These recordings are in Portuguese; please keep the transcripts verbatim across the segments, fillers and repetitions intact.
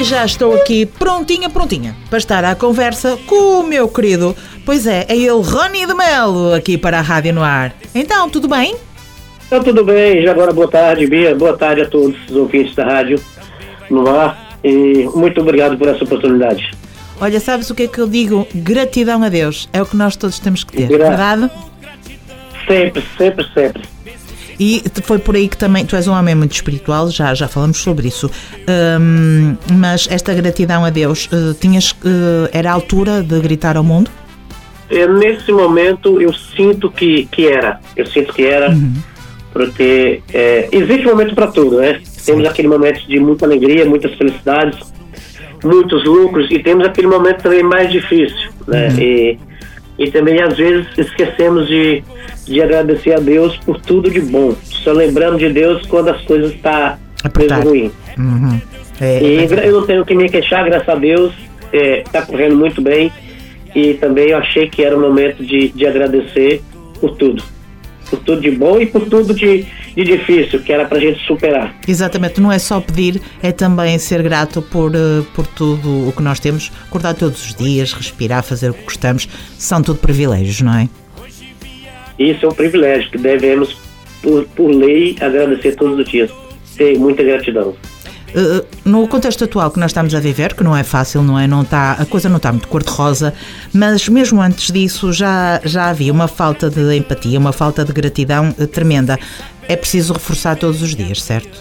já estou aqui prontinha, prontinha, para estar à conversa com o meu querido, pois é, é ele, Rony de Melo, aqui para a Rádio no Ar. Então, tudo bem? Então, tudo bem. Já agora, boa tarde, Bia. Boa tarde a todos os ouvintes da Rádio no Ar. E muito obrigado por essa oportunidade. Olha, sabes o que é que eu digo? Gratidão a Deus. É o que nós todos temos que ter, Gra- verdade? Sempre, sempre, sempre. E foi por aí que também, tu és um homem muito espiritual, já, já falamos sobre isso, Hum, mas esta gratidão a Deus, uh, tinhas, uh, era a altura de gritar ao mundo? E, nesse momento, eu sinto que, que era. Eu sinto que era, uhum. porque é, existe um momento para tudo, né? Sim. Temos aquele momento de muita alegria, muitas felicidades, muitos lucros, e temos aquele momento também mais difícil, né? Uhum. E, e também, às vezes, esquecemos de, de agradecer a Deus por tudo de bom. Só lembrando de Deus quando as coisas estão tá ruins. Uhum. É, e é... eu não tenho que me queixar, graças a Deus, está é, correndo muito bem. E também eu achei que era o momento de, de agradecer por tudo. Por tudo de bom e por tudo de, de difícil, que era para a gente superar. Exatamente, não é só pedir, é também ser grato por, por tudo o que nós temos. Acordar todos os dias, respirar, fazer o que gostamos, são tudo privilégios, não é? Isso é um privilégio que devemos, por, por lei, agradecer todos os dias. Ter muita gratidão. Uh, no contexto atual que nós estamos a viver, que não é fácil, não é? Não está, a coisa não está muito cor-de-rosa, mas mesmo antes disso já, já havia uma falta de empatia, uma falta de gratidão uh, tremenda. É preciso reforçar todos os dias, certo?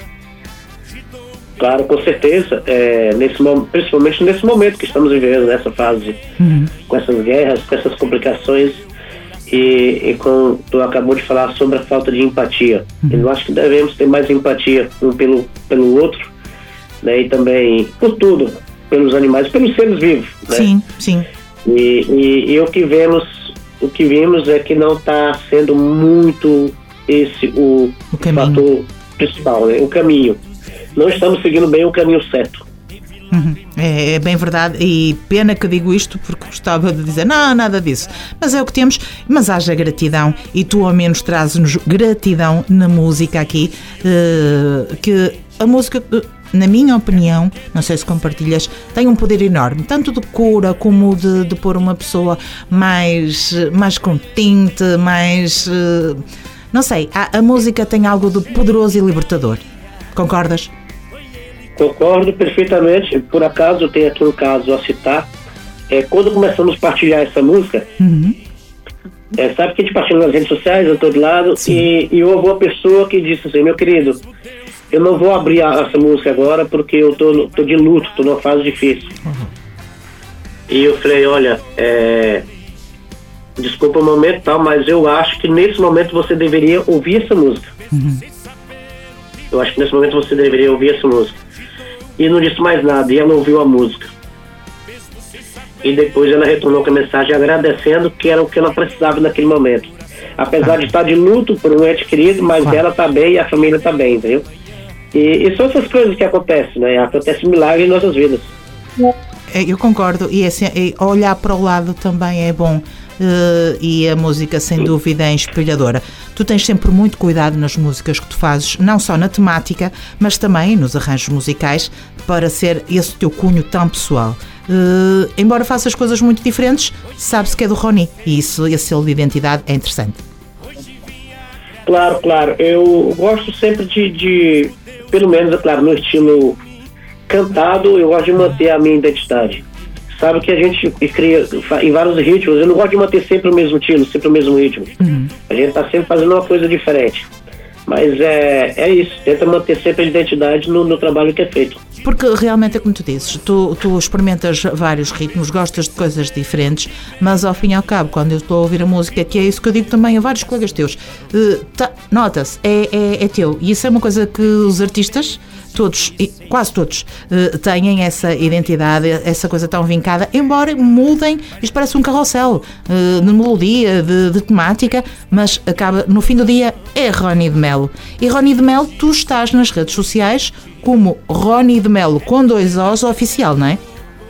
Claro, com certeza, é, nesse, principalmente nesse momento que estamos vivendo, nessa fase, uhum. com essas guerras, com essas complicações, e, e com, tu acabou de falar sobre a falta de empatia. Uhum. Eu acho que devemos ter mais empatia um pelo, pelo outro, né, e também por tudo, pelos animais, pelos seres vivos, né? Sim, sim. E, e, e o que vemos, o que vimos é que não está sendo muito esse o, o fator principal, né? O caminho. Não estamos seguindo bem o caminho certo. Uhum. É, é bem verdade, e pena que digo isto porque gostava de dizer não, nada disso, mas é o que temos. Mas haja gratidão, e tu ao menos trazes-nos gratidão na música aqui, uh, que a música, na minha opinião, não sei se compartilhas, tem um poder enorme, tanto de cura como de, de pôr uma pessoa mais, mais contente, mais, uh, não sei, a, a música tem algo de poderoso e libertador. Concordas? Concordo perfeitamente. Por acaso, eu tenho aqui um caso a citar. É, quando começamos a partilhar essa música, uhum. é, sabe que a gente partilha nas redes sociais, a todo lado, e, e houve uma pessoa que disse assim: meu querido, eu não vou abrir a, essa música agora porque eu tô, tô de luto, tô numa fase difícil. Uhum. E eu falei: olha, é, desculpa o momento tal, mas eu acho que nesse momento você deveria ouvir essa música. Uhum. Eu acho que nesse momento você deveria ouvir essa música. E não disse mais nada, e ela ouviu a música. E depois ela retornou com a mensagem agradecendo, que era o que ela precisava naquele momento. Apesar ah. de estar de luto por um ente querido, mas ah. ela está bem e a família está bem, entendeu? E, e são essas coisas que acontecem, né? Acontece milagre em nossas vidas. Eu concordo, e, assim, e olhar para o lado também é bom. Uh, e a música sem dúvida é inspiradora. Tu tens sempre muito cuidado nas músicas que tu fazes, não só na temática, mas também nos arranjos musicais, para ser esse teu cunho tão pessoal. Uh, embora faças coisas muito diferentes, sabe-se que é do Rony, e isso, esse selo de identidade é interessante. Claro, claro, eu gosto sempre de, de pelo menos, é claro, no estilo cantado, eu gosto de manter a minha identidade. Sabe que a gente cria em vários ritmos, eu não gosto de manter sempre o mesmo estilo, sempre o mesmo ritmo. Uhum. A gente está sempre fazendo uma coisa diferente. Mas é, é isso, tenta manter sempre a identidade no, no trabalho que é feito. Porque realmente é como tu dizes, tu, tu experimentas vários ritmos, gostas de coisas diferentes, mas ao fim e ao cabo, quando eu estou a ouvir a música, que é isso que eu digo também a vários colegas teus, uh, tá, nota-se, é, é, é teu. E isso é uma coisa que os artistas, todos, quase todos, uh, têm essa identidade, essa coisa tão vincada, embora mudem, isto parece um carrossel uh, de melodia, de, de temática, mas acaba, no fim do dia, é Rony de Melo. E Rony de Melo, tu estás nas redes sociais como Rony de Melo com dois Os oficial, não é?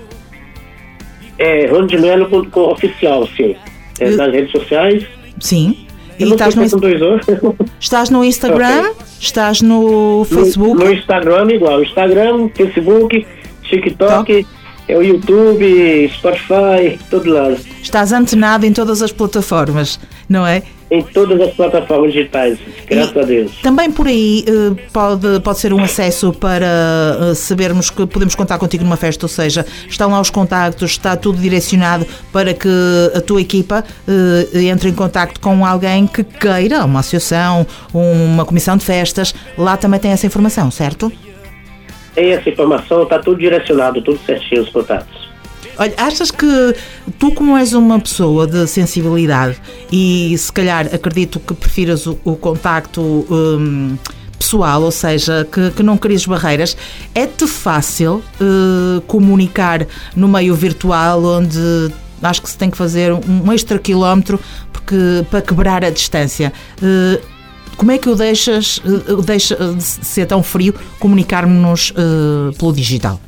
É, Rony de Melo com, com oficial, sim. É, uh, nas redes sociais. Sim. E estás no, estás no Instagram, okay. Estás no Facebook? No, no Instagram igual, Instagram, Facebook, TikTok, é o YouTube, Spotify, todo lado. Estás antenado em todas as plataformas, não é? Em todas as plataformas digitais, graças e a Deus. Também por aí pode, pode ser um acesso para sabermos que podemos contar contigo numa festa, ou seja, estão lá os contactos, está tudo direcionado para que a tua equipa uh, entre em contacto com alguém que queira, uma associação, uma comissão de festas, lá também tem essa informação, certo? Tem essa informação, está tudo direcionado, tudo certinho os contatos. Olha, achas que tu, como és uma pessoa de sensibilidade e se calhar acredito que prefiras o, o contacto um, pessoal, ou seja, que, que não crias barreiras, é-te fácil uh, comunicar no meio virtual onde acho que se tem que fazer um extra quilómetro porque, para quebrar a distância? Uh, como é que o deixas, uh, deixa de ser tão frio comunicarmos-nos uh, pelo digital?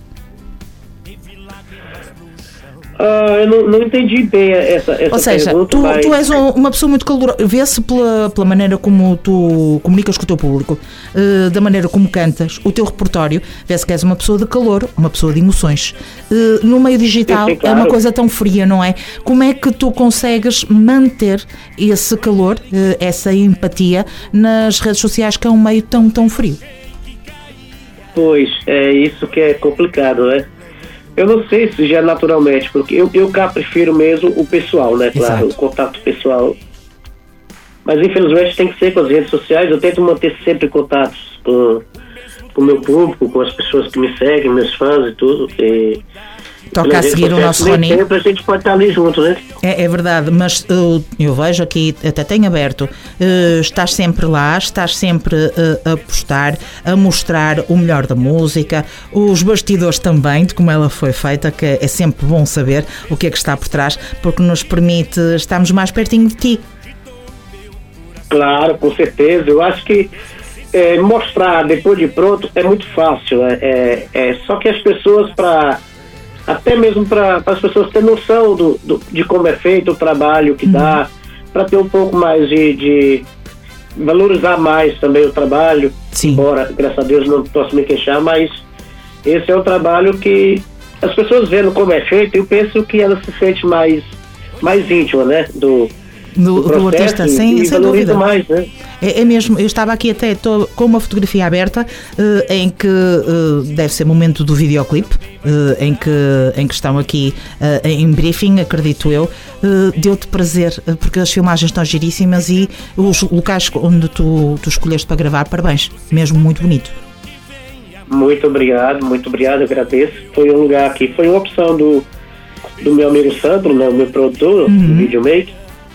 Uh, eu não, não entendi bem essa, essa Ou seja, pergunta, tu, mas... tu és um, uma pessoa muito calorosa, vê-se pela, pela maneira como tu comunicas com o teu público, uh, da maneira como cantas, o teu repertório, vê-se que és uma pessoa de calor, uma pessoa de emoções. Uh, no meio digital sim, sim, claro. É uma coisa tão fria, não é? Como é que tu consegues manter esse calor, uh, essa empatia nas redes sociais, que é um meio tão, tão frio? Pois, é isso que é complicado, né? Eu não sei se já naturalmente, porque eu, eu cá prefiro mesmo o pessoal, né? Claro, exato. O contato pessoal. Mas infelizmente tem que ser com as redes sociais. Eu tento manter sempre contatos com o meu público, com as pessoas que me seguem, meus fãs e tudo. E toca a seguir o nosso Rony. Sempre a gente pode estar ali junto, né? É, é verdade, mas uh, eu vejo aqui, até tem aberto, uh, estás sempre lá, estás sempre uh, a postar, a mostrar o melhor da música, os bastidores também, de como ela foi feita, que é sempre bom saber o que é que está por trás, porque nos permite estarmos mais pertinho de ti. Claro, com certeza. Eu acho que é, mostrar depois de pronto é muito fácil. É, é, é só que as pessoas, para até mesmo para as pessoas terem noção do, do, de como é feito o trabalho que uhum. dá, para ter um pouco mais de, de valorizar mais também o trabalho. Sim. Embora, graças a Deus, não posso me queixar, mas esse é o trabalho que as pessoas vendo como é feito, eu penso que ela se sente mais, mais íntima, né, do Do, do, do artista, sem, sem dúvida. Mais, né? é, é mesmo, eu estava aqui até tô com uma fotografia aberta uh, em que uh, deve ser momento do videoclipe, uh, em, que, em que estão aqui uh, em briefing, acredito eu. Uh, deu-te prazer, uh, porque as filmagens estão giríssimas e os locais onde tu, tu escolheste para gravar, parabéns, mesmo muito bonito. Muito obrigado, muito obrigado, agradeço. Foi um lugar aqui, foi uma opção do, do meu amigo Sandro, né, o meu produtor, uhum. do videomaker.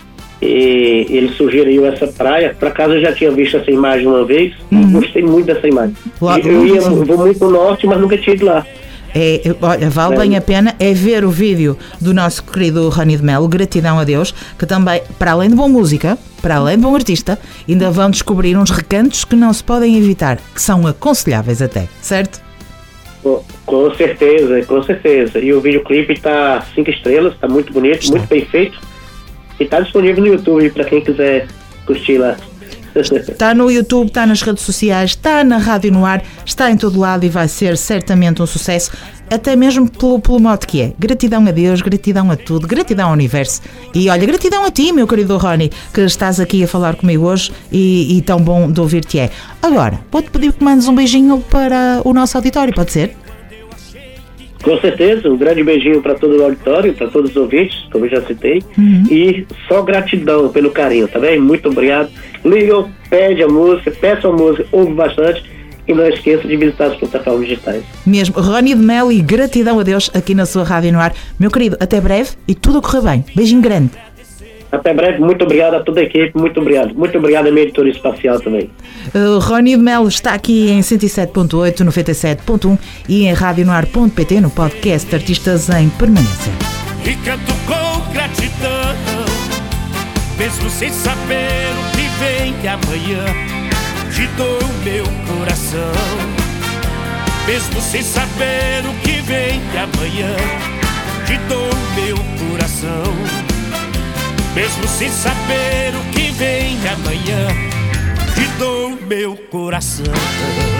E ele sugeriu essa praia. Por acaso eu já tinha visto essa imagem uma vez. Uhum. Gostei muito dessa imagem. Lá, eu ia, vou muito no norte, mas nunca tinha ido lá. É, olha, vale é. bem a pena é ver o vídeo do nosso querido Rony de Melo, Gratidão a Deus, que também, para além de boa música, para além de bom artista, ainda vão descobrir uns recantos que não se podem evitar, que são aconselháveis até, certo? Com, com certeza, com certeza. E o videoclipe está cinco estrelas, está muito bonito, está. Muito bem feito. E está disponível no YouTube para quem quiser curtir lá. Está no YouTube, está nas redes sociais, está na Rádio no Ar, está em todo lado e vai ser certamente um sucesso, até mesmo pelo, pelo modo que é. Gratidão a Deus, gratidão a tudo, gratidão ao universo. E olha, gratidão a ti, meu querido Rony, que estás aqui a falar comigo hoje e, e tão bom de ouvir-te é. Agora, vou-te pedir que mandes um beijinho para o nosso auditório, pode ser? Com certeza, um grande beijinho para todo o auditório, para todos os ouvintes, como eu já citei. Uhum. E só gratidão pelo carinho, tá bem? Muito obrigado. Ligam, pede a música, peça a música, ouve bastante e não esqueça de visitar as plataformas digitais. Mesmo, Rony de Melo e gratidão a Deus aqui na sua Rádio no Ar. Meu querido, até breve e tudo a correr bem. Beijinho grande. Até breve, muito obrigado a toda a equipe, muito obrigado. Muito obrigado à minha editora espacial também. Uh, Rony de Melo está aqui em cento e sete ponto oito, noventa e sete ponto um e em rádio no ar ponto pt no podcast Artistas em Permanência. E canto com gratidão, mesmo sem saber o que vem amanhã, te dou o meu coração. Mesmo sem saber o que vem amanhã, te dou o meu coração. Mesmo sem saber o que vem amanhã, te dou meu coração.